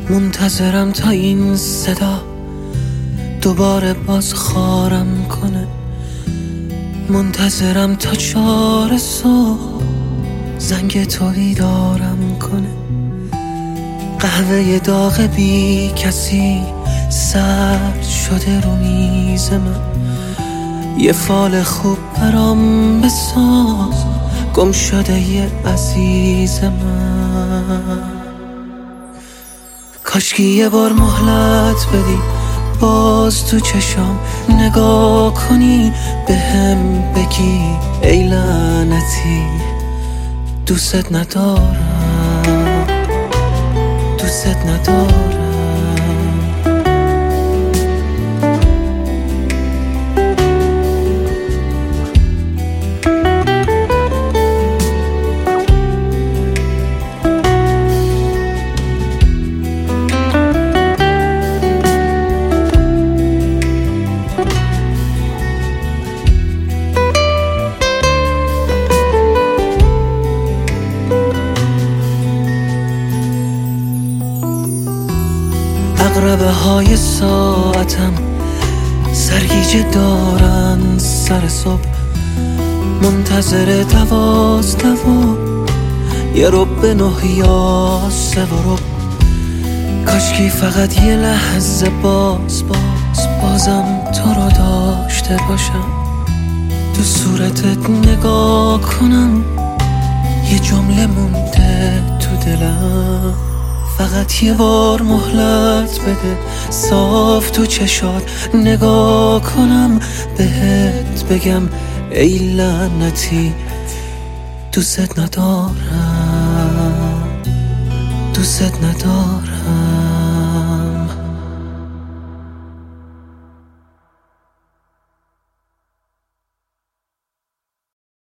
منتظرم تا این صدا دوباره باز خارم کنه، منتظرم تا 4 صبح زنگ تو بیدارم کنه. قهوه داغ بی کسی سرد شده رو میز من، یه فال خوب برام بساز گم شده یه عزیز من. کاشکی یه بار مهلت بدی باز تو چشام نگاه کنی، بهم بگی ای لعنتی دوست ندارم، دوست ندارم. عقربه های ساعتم سرگیجه دارن سر صبح، منتظر 12 و یه رب 9 یا 3 و رب. کاشکی فقط یه لحظه بازم تو رو داشته باشم، تو صورتت نگاه کنم، یه جمله مونده تو دلم. فقط یه بار مهلت بده صاف تو چشات نگاه کنم، بهت بگم ای لعنتی دوست ندارم، دوست ندارم.